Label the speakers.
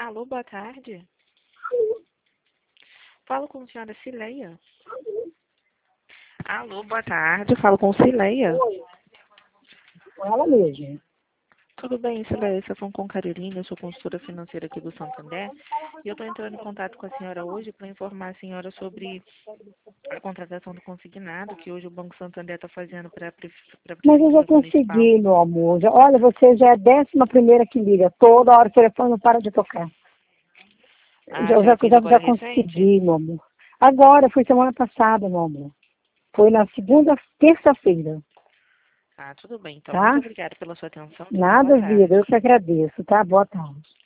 Speaker 1: Alô, boa tarde. Falo com a senhora Cileia. Alô, boa tarde. Falo com Cileia.
Speaker 2: Oi, com ela mesmo.
Speaker 1: Tudo bem, Cileia? Eu sou com Carolina, eu sou consultora financeira aqui do Santander. E eu estou entrando em contato com a senhora hoje para informar a senhora sobre a contratação do consignado que hoje o Banco Santander está fazendo para a
Speaker 2: Mas eu já
Speaker 1: Prefeitura Municipal.
Speaker 2: consegui, meu amor. Olha, você já é a 11ª que liga. Toda hora o telefone não para de tocar.
Speaker 1: Ah, a senhora fez agora
Speaker 2: Já
Speaker 1: recente?
Speaker 2: consegui, meu amor. Agora, foi semana passada, meu amor. Foi na terça-feira,
Speaker 1: Ah, tudo bem. Então, muito
Speaker 2: tá?
Speaker 1: obrigada pela sua atenção. Tenha uma boa
Speaker 2: Nada, vida.
Speaker 1: tarde.
Speaker 2: Eu que agradeço, tá? Boa tarde.